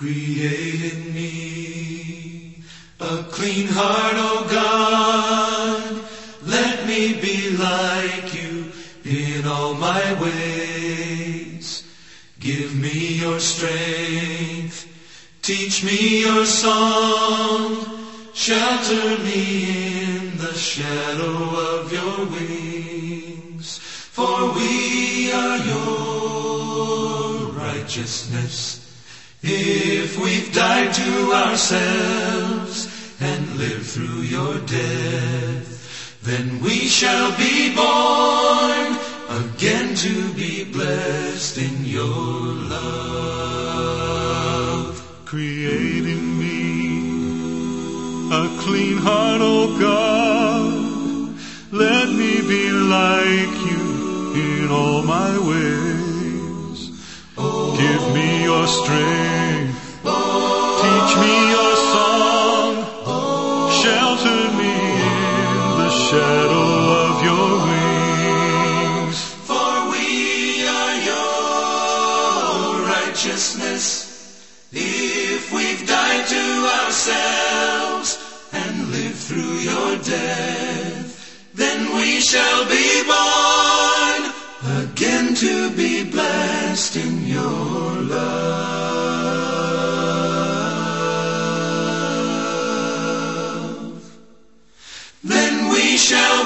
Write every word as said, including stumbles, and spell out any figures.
Create in me a clean heart, O God. Let me be like you in all my ways. Give me your strength. Teach me your song. Shelter me in the shadow of your wings. For we are your righteousness. If we've died to ourselves and lived through your death, then we shall be born again to be blessed in your love. Create in me a clean heart, O God. Let me be like you in all my ways. Give me your strength. Teach me your song. Shelter me in the shadow of your wings. For we are your righteousness. If we've died to ourselves and lived through your death, then we shall be born again to be blessed in your love. Then we shall